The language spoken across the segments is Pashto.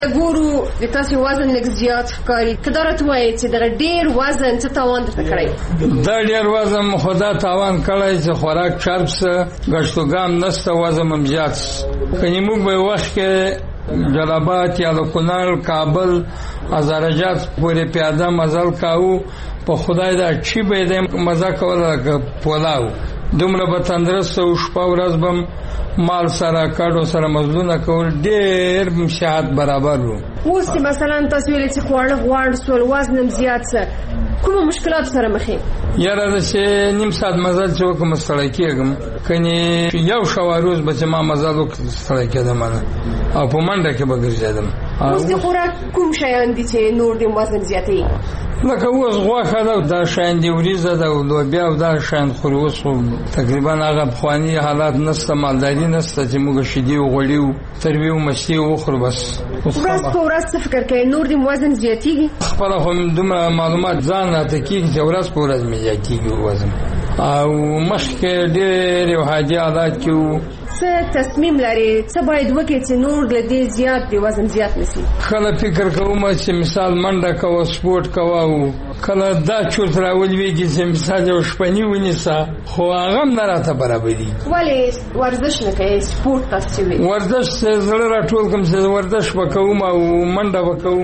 ګورو د تاسو وزن لږ زیات ښکاري، که دا راته وایي چې دغه ډېر وزن څه تاوان درته کړی؟ دا ډېر وزن مو خو دا تاوان کړی چې خوراک چرب څه، ګشتوګام نشته، وزن هم زیات څه. کنې موږ به یو وخت کې جلابات یا د کونړ، کابل، هزارجات پورې پیاده مزل کاوو. په خدای دا چی به دې مزه کوله لکه پولاو. دومره به تندرست او شپه ورځ به مال سره کډو سره مزلونه کول، ډېر صحت برابر وو. اوس چې مثلا تاسو ویلې چې خواړه غواړ سول، وزن هم زیات څه، کومه مشکلات سره مخ یې؟ یاره د چې نیم ساعت مزل چې وکړم ستړی کېږم، کنې یو شوه روز به چې ما مزل وکړ ستړی کېدم او په منډه کې به ګرځېدم. اوس د خوراک کوم شیان دي چې نور د وزن زیاتوي؟ لکه اوس غوښه ده، دا شیان دي، وریځه ده او لوبیا او دا شیان خوري. اوس خو تقریبا هغه پخواني حالات نشته، مالداري نشته چې موږ شیدې وغوړي تروي او مستې وخورو. بس ورځ په ورځ څه فکر کوئ نور د وزن زیاتېږي؟ خپله خو دومره معلومات ځان راته کېږي چې ورځ په ورځ مې زیاتېږي وزن. او مخکې ډېر یو عادي حالات کې وو. څه تصمیم لري څه باید وکړي چې نور له دې زیات د وزن زیات نشي؟ کله فکر کوم چې مثال منډه کوه، سپورت کوه، او کله دا چورت راولوېږي چې مثال یو شپني ونیسه، خو هغه هم نه راته برابرېږي. ولې ورزش نه کوې؟ سپورت تاسو چې وایي ورزش زړه راټول کړم چې ورزش به کوم او منډه به کوم.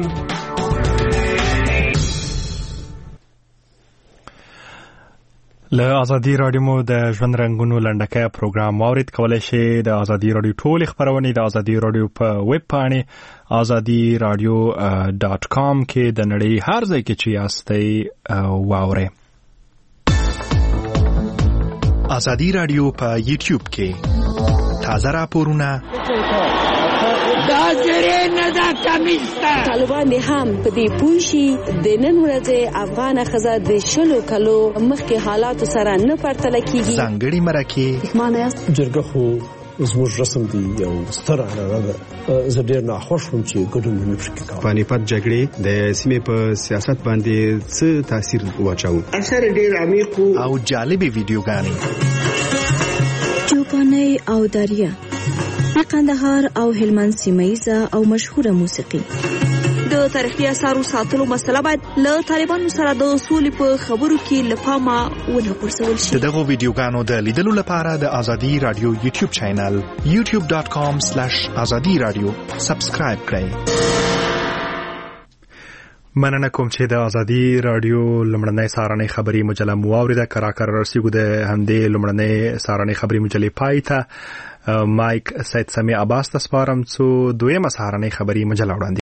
له ازادي رادیو مو د ژوند رنګونو لنډکۍ پروګرام واورید. کولی شئ د ازادي رادیو ټولې خپرونې د ازادي رادیو په ویب پاڼې azadiradio.com کې د نړۍ هر ځای کې چې یاستئ واورئ. ازادي رادیو په یوټیوب کې تازه راپورونه، دا جری نه دا کمیستا طالبان هم په دې پوښي د نن ورځې افغان ښځه د 20 کلو مخکې حالات سره نه پرتله کیږي. ځانګړي مرکه معنی جرګه خو زموږ رسم دی یو ستر عنعنه ده. زه ډېر ناخوښ وم چې ګډون مې پکې کاوه. پانیپت جګړې د سیمې په سیاست باندې څه تاثیر واچاوه؟ اثر ډېر عمیق او جالبې ویډیوګانې، چوپانۍ او دریا، د قندهار او هلمند سیمه‌ییزه او مشهوره موسیقي. د تاریخي اثارو ساتلو مسله باید له طالبانو سره د سولې په خبرو کې له پامه ونه غورځول شي. دغه ویډیوګانو د لیدلو لپاره د ازادي رادیو یوټیوب چینل youtube.com/azadiradio سبسکرایب کړئ. مننه کوم چې د ازادي رادیو لمړنۍ سارنۍ خبري مجله مو واوریده. کراکر رسیدو د همدې لمړنۍ سارنۍ خبري مجلې پای ته. مایک سید سمی عباس ته سپارم څو دویمه سارنۍ خبري مجله وړاندې